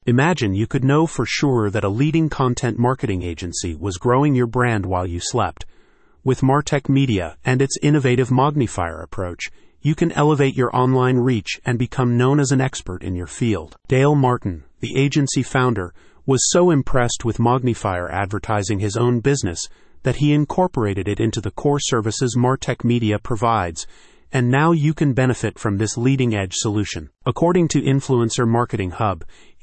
Imagine you could know for sure that a leading content marketing agency was growing your brand while you slept. With Martech Media and its innovative Magnifier approach, you can elevate your online reach and become known as an expert in your field. Dale Martin, the agency founder, was so impressed with Magnifier advertising his own business that he incorporated it into the core services Martech Media provides, and now you can benefit from this leading-edge solution. According to Influencer Marketing Hub,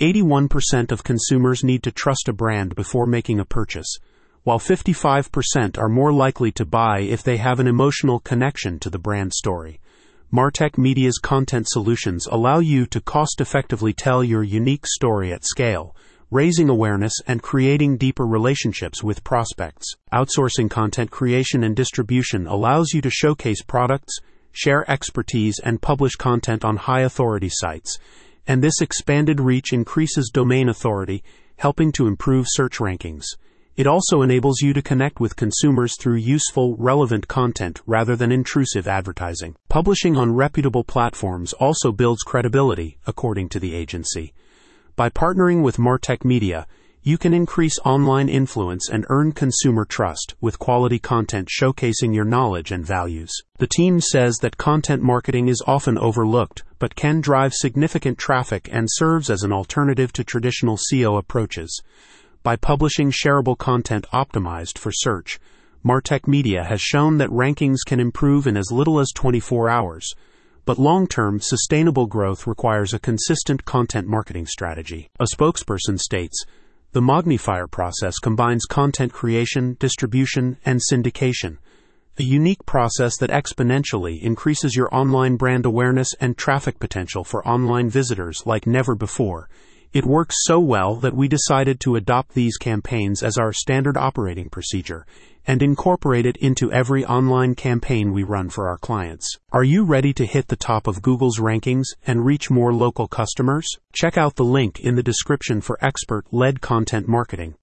81% of consumers need to trust a brand before making a purchase, while 55% are more likely to buy if they have an emotional connection to the brand story. Martech Media's content solutions allow you to cost-effectively tell your unique story at scale, raising awareness and creating deeper relationships with prospects. Outsourcing content creation and distribution allows you to showcase products, share expertise, and publish content on high-authority sites, and this expanded reach increases domain authority, helping to improve search rankings. It also enables you to connect with consumers through useful, relevant content rather than intrusive advertising. Publishing on reputable platforms also builds credibility, according to the agency. By partnering with Martech Media, you can increase online influence and earn consumer trust with quality content showcasing your knowledge and values. The team says that content marketing is often overlooked, but can drive significant traffic and serves as an alternative to traditional SEO approaches. By publishing shareable content optimized for search, Martech Media has shown that rankings can improve in as little as 24 hours. But long-term, sustainable growth requires a consistent content marketing strategy. A spokesperson states, "The Magnifier process combines content creation, distribution, and syndication, a unique process that exponentially increases your online brand awareness and traffic potential for online visitors like never before. It works so well that we decided to adopt these campaigns as our standard operating procedure and incorporate it into every online campaign we run for our clients." Are you ready to hit the top of Google's rankings and reach more local customers? Check out the link in the description for expert-led content marketing.